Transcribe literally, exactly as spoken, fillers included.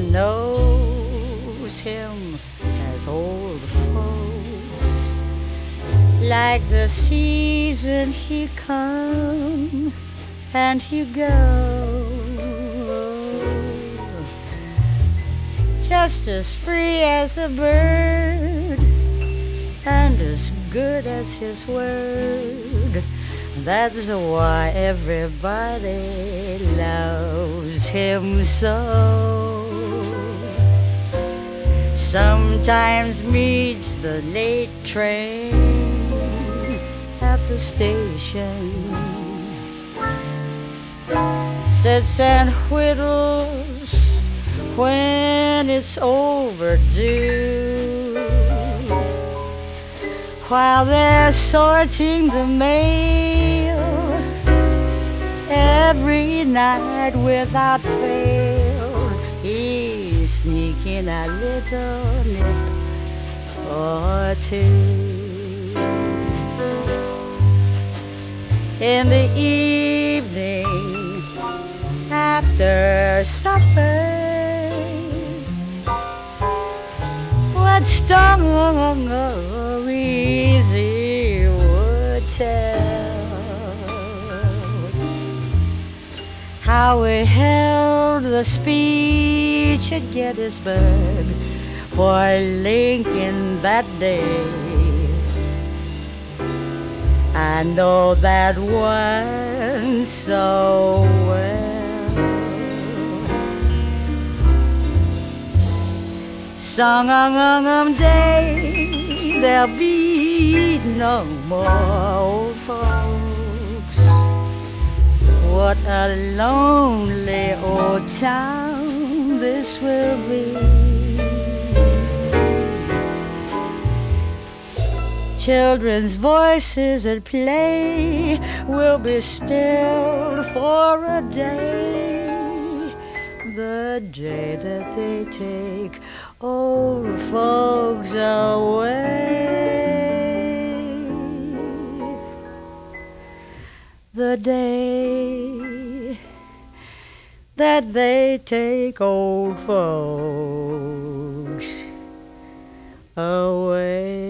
knows him as old folks. Like the season he come and he go, just as free as a bird and as good as his word. That's why everybody loves him so. Sometimes meets the late train at the station, sits and whittles when it's overdue, while they're sorting the mail every night without fail. He's sneaking a little nip or two. In the evening after supper, what stories he would tell, how he held the speech at Gettysburg for Lincoln that day. I know that one so well. Some day there'll be no more old folks. What a lonely old town this will be. Children's voices at play will be stilled for a day, the day that they take old folks away, the day that they take old folks away.